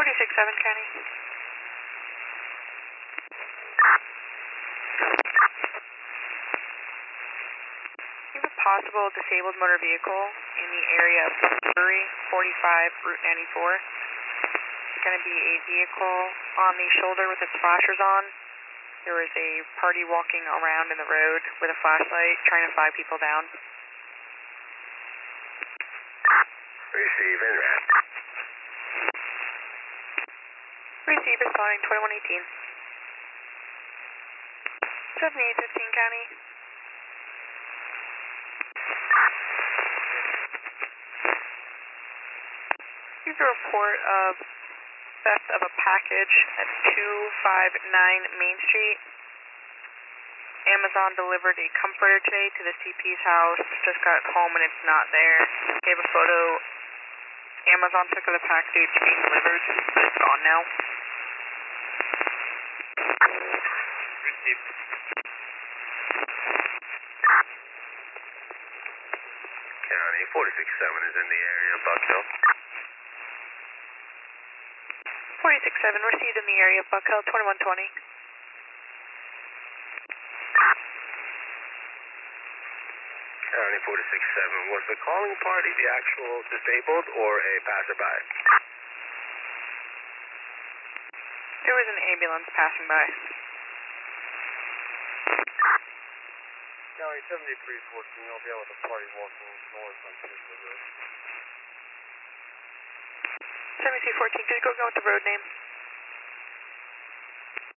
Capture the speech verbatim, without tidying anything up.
forty-six seven, County. We have a possible disabled motor vehicle in the area of Missouri, forty-five, Route ninety-four. It's going to be a vehicle on the shoulder with its flashers on. There is a party walking around in the road with a flashlight trying to flag people down. Receive, in rat. Receive, responding twenty-one eighteen. seventy-eight fifteen, County. Here's a report of theft of a package at two five nine Main Street. Amazon delivered a comforter today to the C P's house. Just got home and it's not there. Gave a photo. Amazon took the package being delivered, but it's gone now. Received. County forty-six seven is in the area, Buck Hill. forty-six seven received in the area of Buck Hill, twenty-one twenty. County forty-six seven, was the calling party the actual disabled or a passerby? There was an ambulance passing by. County seventy-three fourteen, I'll be out with a party walking north on Pittsburgh Road. seventy-two fourteen, could you go again with the road name?